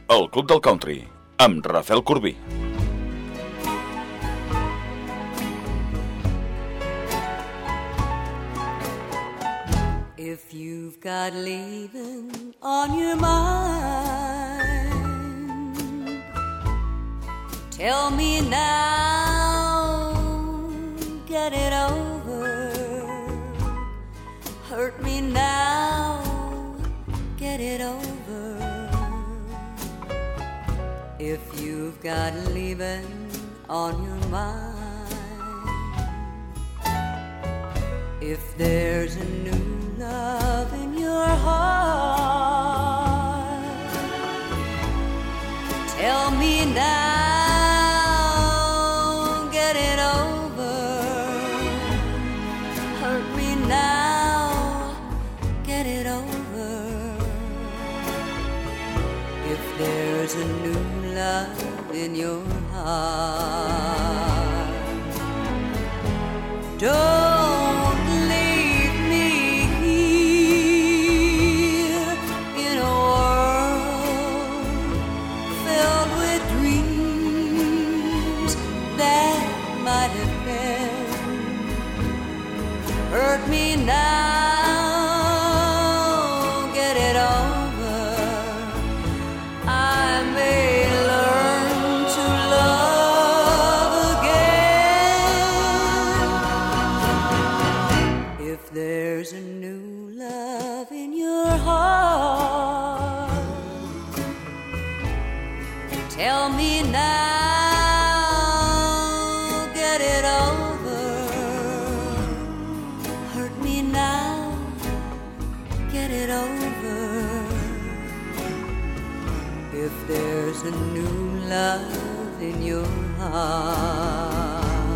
El Club del Country, amb Rafael Corbí. If you've got leaving on your mind, tell me now, get it over. Hurt me now, get it over. If you've got leaving on your mind, if there's a new love in your heart, tell me now, get it over. Hurt me now, get it over. If there's a new love in your heart, don't leave me here in a world filled with dreams that might have been. Hurt me now, get it over. I may learn to love again. If there's a new love in your heart, tell me now, get it over. Hurt me now, get it over. If there's a new love in your heart.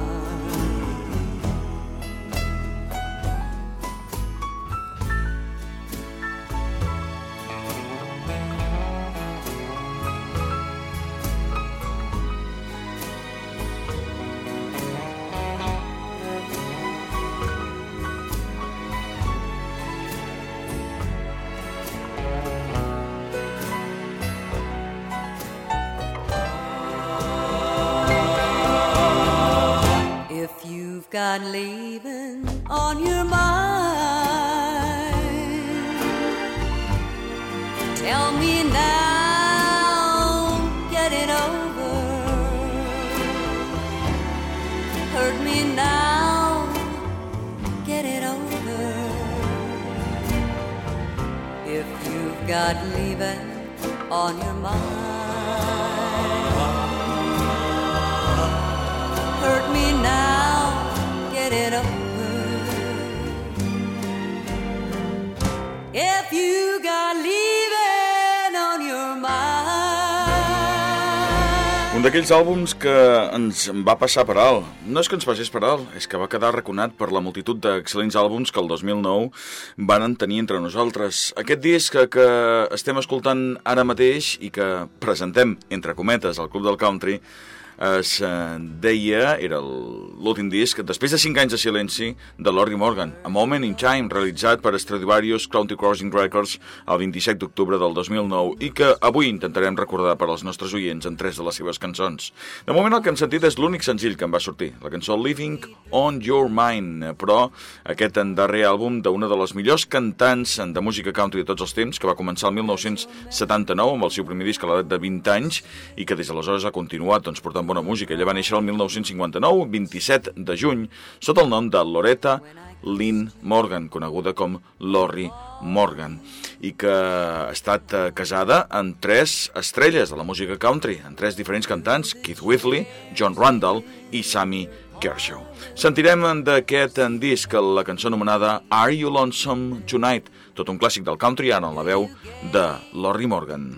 If you've got leaving on your mind, tell me now, get it over. Hurt me now, get it over. If you've got leaving on your mind, hurt me now, get it over. If you got leaving on your mind. Un d'aquells àlbums que ens va passar per alt. No és que ens passés per alt, és que va quedar arraconat per la multitud d'excel·lents àlbums que el 2009 van tenir entre nosaltres. Aquest disc que estem escoltant ara mateix i que presentem, entre cometes, al Club del Country, es deia, era l'últim disc, després de 5 anys de silenci, de Lorrie Morgan, A Moment in Time, realitzat per Stradivarius County Crossing Records el 27 d'octubre del 2009 i que avui intentarem recordar per als nostres oients en 3 de les seves cançons. De moment el que hem sentit és l'únic senzill que em va sortir, la cançó Living on Your Mind, però aquest darrer àlbum d'una de les millors cantants de música country de tots els temps, que va començar el 1979 amb el seu primer disc a l'edat de 20 anys i que des d'aleshores ha continuat portant bona música. Ella va néixer el 1959, 27 de juny, sota el nom de Loretta Lynn Morgan, coneguda com Lorrie Morgan, i que ha estat casada amb 3 estrelles de la música country, amb 3 diferents cantants, Keith Whitley, John Randall i Sammy Kershaw. Sentirem d'aquest disc la cançó anomenada Are You Lonesome Tonight, tot un clàssic del country, ara en la veu de Lorrie Morgan.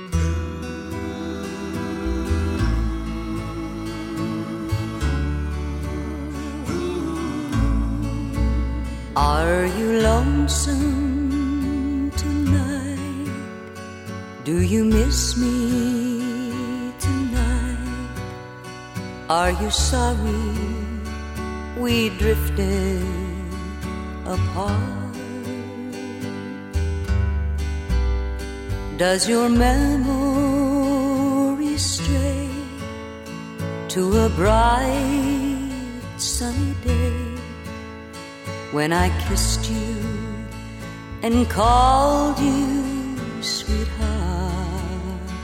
Are you lonesome tonight? Do you miss me tonight? Are you sorry we drifted apart? Does your memory to a bright sunny day when I kissed you and called you sweetheart.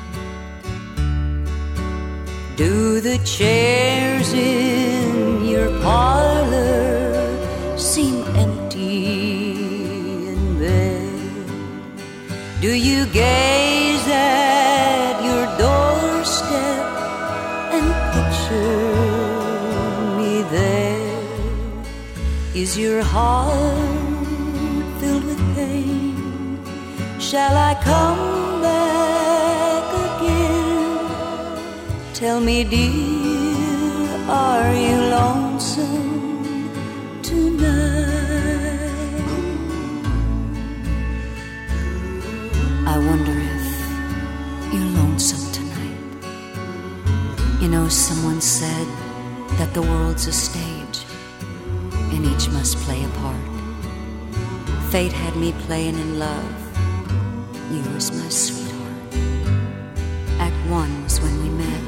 Do the chairs in your parlor seem empty in bed? Do you gaze at your doorstep and picture me there? Is your heart filled with pain? Shall I come back again? Tell me, dear, are you lonesome tonight? I wonder if you're lonesome tonight. You know, someone said that the world's a stage and each must play a part. Fate had me playing in love. You was my sweetheart. Act 1 was when we met.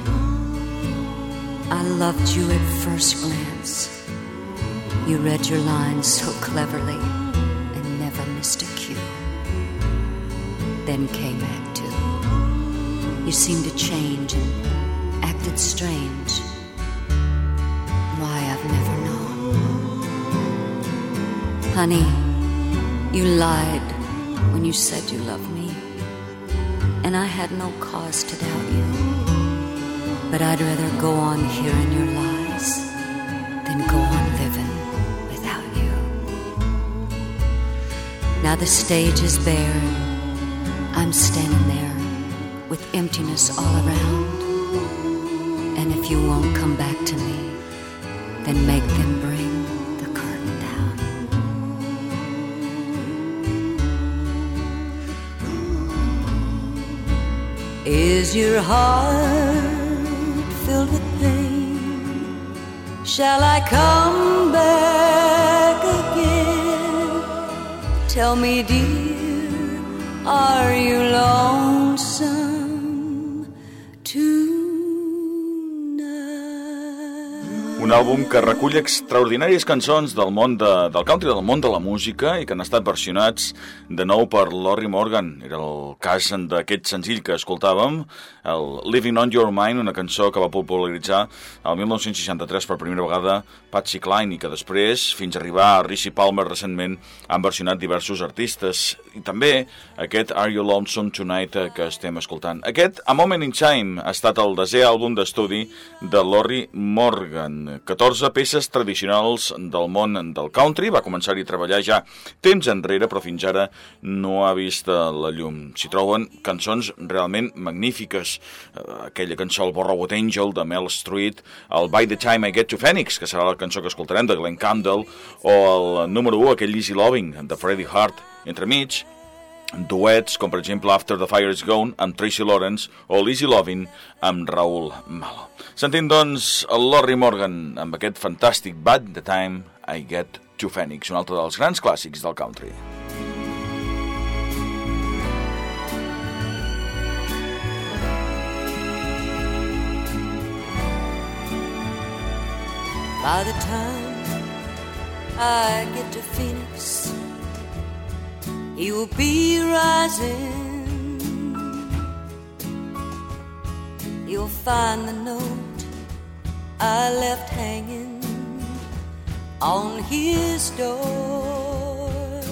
I loved you at first glance. You read your lines so cleverly and never missed a cue. Then came Act 2. You seemed to change and acted strange. Why, I've never known. Honey, you lied when you said you loved me, and I had no cause to doubt you. But I'd rather go on hearing your lies than go on living without you. Now the stage is bare and I'm standing there with emptiness all around. And if you won't come back to me, then make them bring the curtain down. Is your heart filled with pain? Shall I come back again? Tell me, dear, are you lonesome tonight? Un àlbum que recull extraordinàries cançons del món del country, del món de la música, i que han estat versionats de nou per Lorrie Morgan. Era el cas d'aquest senzill que escoltàvem, el Living on Your Mind, una cançó que va popularitzar el 1963 per primera vegada Patsy Cline, i que després, fins a arribar a Richie Palmer recentment, han versionat diversos artistes. I també aquest Are You Lonesome Tonight que estem escoltant. Aquest, A Moment in Time, ha estat el 10è àlbum d'estudi de Lorrie Morgan. 14 peces tradicionals del món del country. Va començar-hi a treballar ja temps enrere, però fins ara no ha vist la llum. S'hi troben cançons realment magnífiques. Aquella cançó, el Borrowed Angel, de Mel Street, el By the Time I Get to Phoenix, que serà la cançó que escoltarem, de Glenn Campbell, o el número 1, aquell Easy Loving, de Freddie Hart. Entremig, duets, com per exemple After the Fire is Gone, amb Tracy Lawrence, o l'Easy Loving, amb Raúl Malo. Sentim, doncs, el Lorrie Morgan amb aquest fantàstic By the Time I Get to Phoenix, un altre dels grans clàssics del country. By the time I get to Phoenix, he will be rising. You'll find the note I left hanging on his door.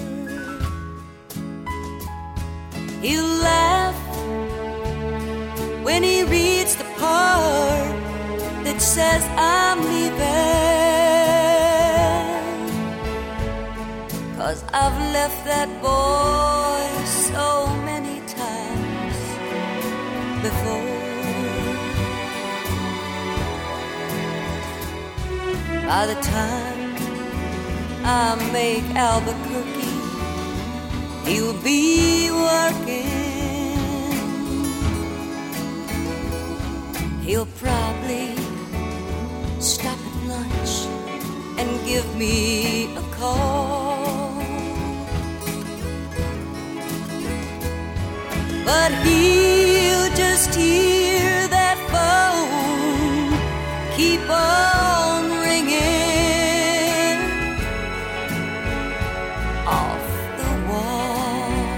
He'll laugh when he reads the part that says I'm leaving, 'cause I've left that boy so many times before. By the time I make Albuquerque, he'll be working. He'll probably stop at lunch and give me a call. But he'll just hear that phone keep on ringing off the wall.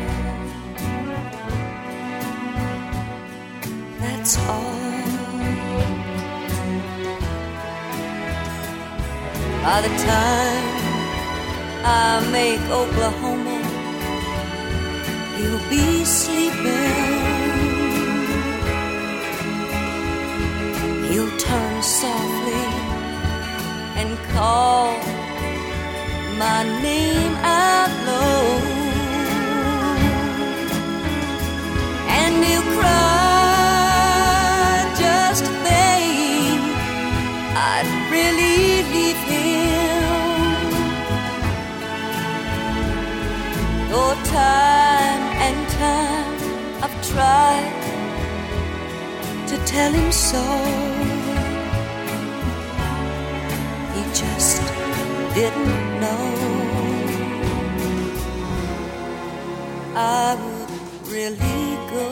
That's all. By the time I make Oklahoma, you'll be sleeping. He'll turn softly and call my name out low, and he'll cry just to think I'd really leave him. Though time and time I've tried to tell him so, he just didn't know I would really go.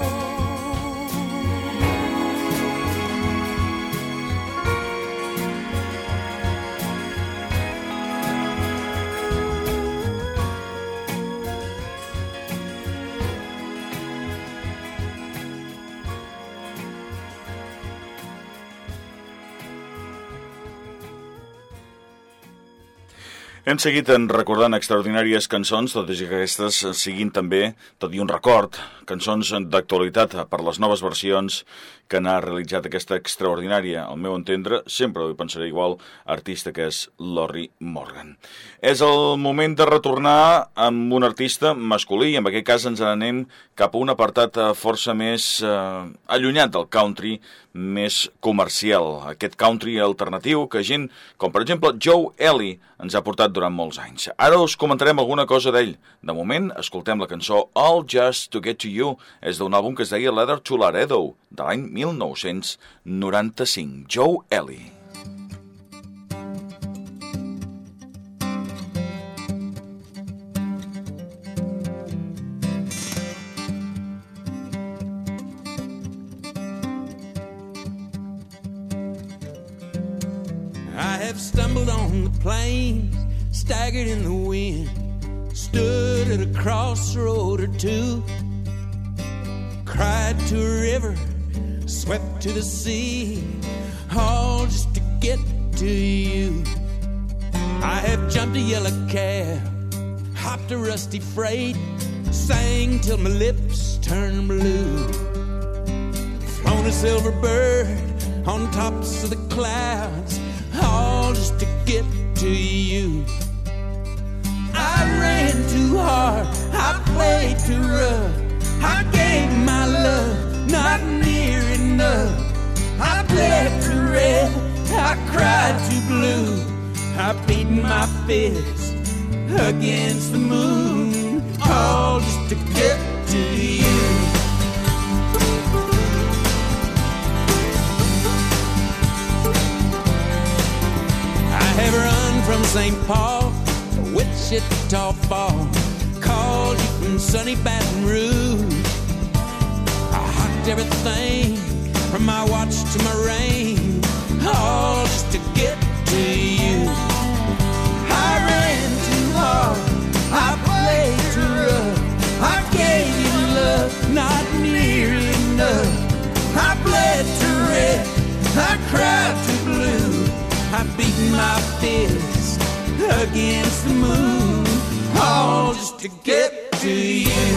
Hem seguit recordant extraordinàries cançons, tot i que aquestes siguin també, tot i un record, cançons d'actualitat per les noves versions que n'ha realitzat aquesta extraordinària, al meu entendre, sempre ho pensaré igual, artista que és Lorrie Morgan. És el moment de retornar amb un artista masculí, i en aquest cas ens n'anem cap a un apartat força més allunyat del country, més comercial, aquest country alternatiu que gent com per exemple Joe Ely ens ha portat durant molts anys. Ara us comentarem alguna cosa d'ell. De moment, escoltem la cançó All Just to Get to You, és d'un àlbum que es deia Letter to Laredo, de l'any 1995. Joe Ely. I have stumbled on the plains, staggered in the wind, stood at a crossroad or two, cried to a river, swept to the sea, all just to get to you. I have jumped a yellow cab, hopped a rusty freight, sang till my lips turned blue, flown a silver bird on tops of the clouds, all just to get to you. I ran too hard, I played too rough, I gave my love not near enough. I bled too red, I cried too blue, I beat my fist against the moon, all just to get to you. I have run from St. Paul to Wichita Falls, called you from sunny Baton Rouge. I hocked everything from my watch to my ring, all just to get to you. I ran too hard, I played too rough, I gave you love not near enough. I bled too red, I cried too blue, I beat my fist against the moon, all just to get to you.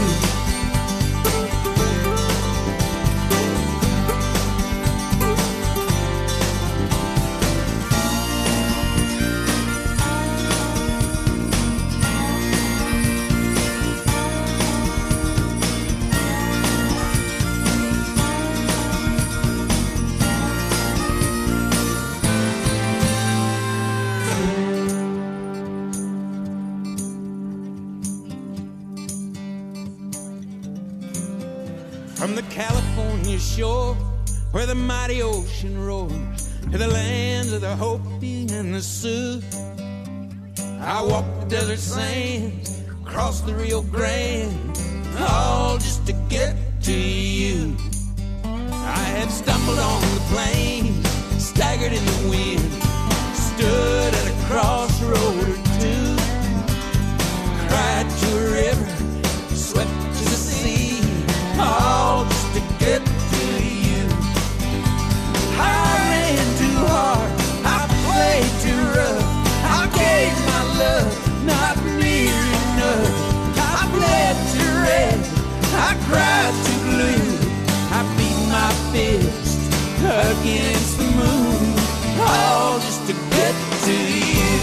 From the California shore, where the mighty ocean roars, to the lands of the Hopi and the Sioux, I walked the desert sands, crossed the Rio Grande, all just to get to you. I have stumbled on the plains, staggered in the wind, stood at a crossroad or two, cried to a river, swept to the sea, all just to get to you. I ran too hard, I played too rough, I gave my love, not near enough. I bled too red, I cried too blue, I beat my fist against the moon, all just to get to you.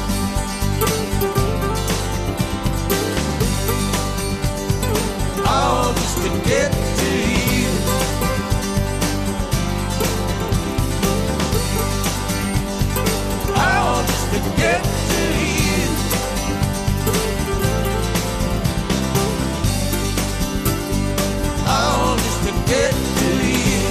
All just to get to you. All just to get to you. All just to get to you.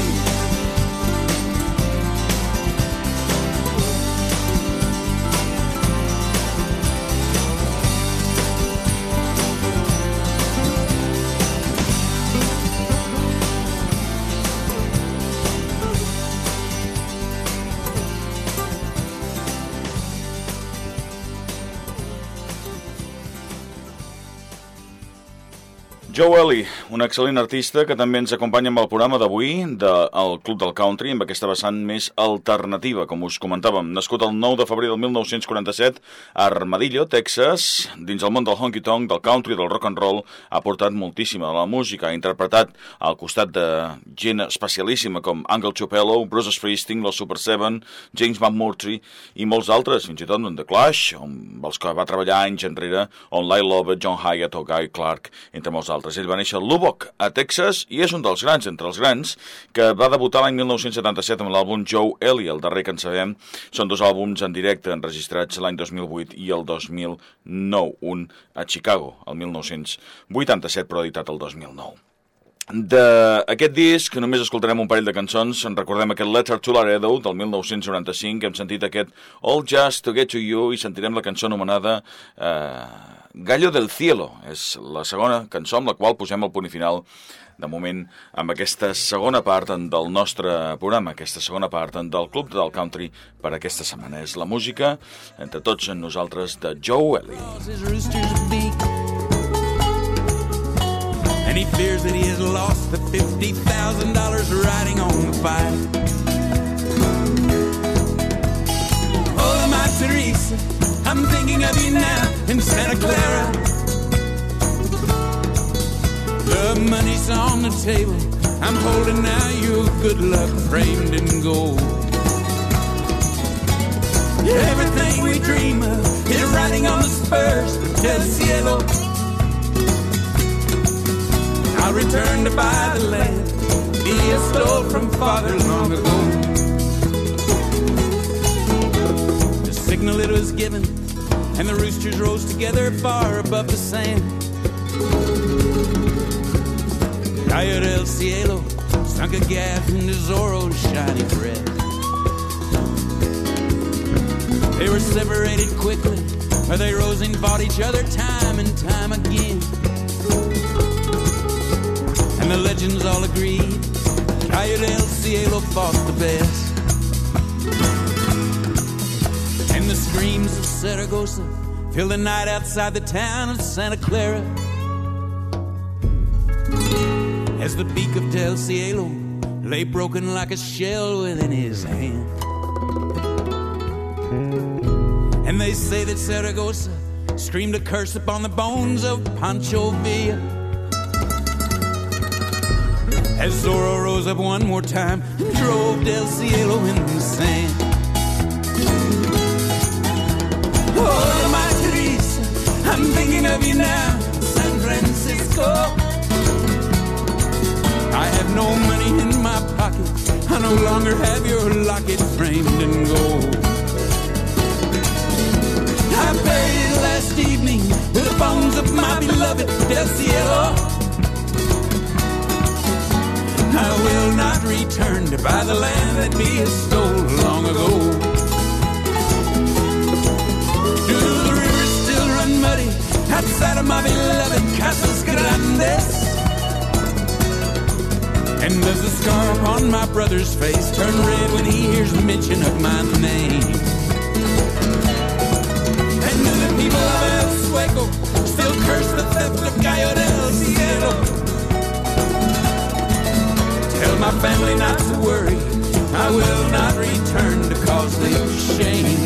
Joe Ely, un excel·lent artista que també ens acompanya amb el programa d'avui del Club del Country, amb aquesta vessant més alternativa, com us comentàvem. Nascut el 9 de febrer del 1947 a Armadillo, Texas, dins el món del honky-tonk, del country, del rock and roll, ha portat moltíssima de la música. Ha interpretat al costat de gent especialíssima com Uncle Tupelo, Bruce Springsteen, los Super Seven, James McMurtry i molts altres, fins i tot en The Clash, amb els que va treballar anys enrere, on Lyle Lovett, John Hyatt o Guy Clark, entre molts altres. Ell va néixer a Lubbock, a Texas, i és un dels grans, entre els grans, que va debutar l'any 1977 amb l'àlbum Joe Ely. El darrer que en sabem són dos àlbums en directe enregistrats l'any 2008 i el 2009, un a Chicago, el 1987, però editat el 2009. D'aquest disc només escoltarem un parell de cançons. En recordem aquest Letter to Laredo del 1995, hem sentit aquest All Just to Get to You i sentirem la cançó anomenada Gallo del Cielo. És la segona cançó amb la qual posem el punt final de moment amb aquesta segona part del nostre programa, aquesta segona part del Club del Country per aquesta setmana. És la música entre tots nosaltres de Joe Ely. And he fears that he has lost the $50,000 riding on the fight. Oh, my Teresa, I'm thinking of you now in Santa Clara. The money's on the table, I'm holding now your good luck framed in gold. Everything we dream of is riding on the spurs del cielo. I'll return to buy the land he stole from father long ago. The signal it was given, and the roosters rose together far above the sand. Gallo del Cielo sunk a gaff into Zorro's shiny breast. They were separated quickly, or they rose and fought each other time and time again. And the legends all agreed Gallo del Cielo fought the best. And the screams of Saragossa filled the night outside the town of Santa Clara, as the beak of Del Cielo lay broken like a shell within his hand. And they say that Saragossa screamed a curse upon the bones of Pancho Villa, as Zorro rose up one more time and drove Del Cielo in the sand. Oh, my Teresa, I'm thinking of you now, San Francisco. I have no money in my pocket, I no longer have your locket framed in gold. I buried last evening with the bones of my beloved Del Cielo. I will not return to buy the land that we stole long ago. Do the rivers still run muddy outside of my beloved Casas Grandes? And does the scar upon my brother's face turn red when he hears mention of my name? And do the people of El Sueco still curse the theft of Gallo del Cielo? Tell my family not to worry, I will not return to cause them shame.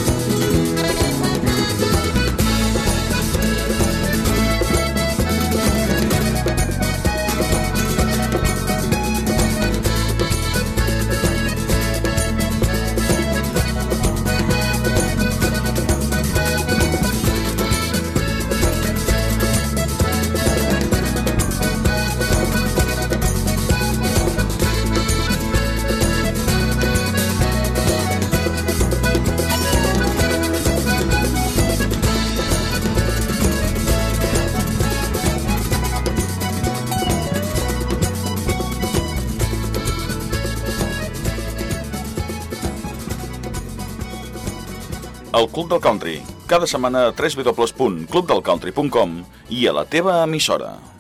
El Club del Country, cada setmana a www.clubdelcountry.com i a la teva emissora.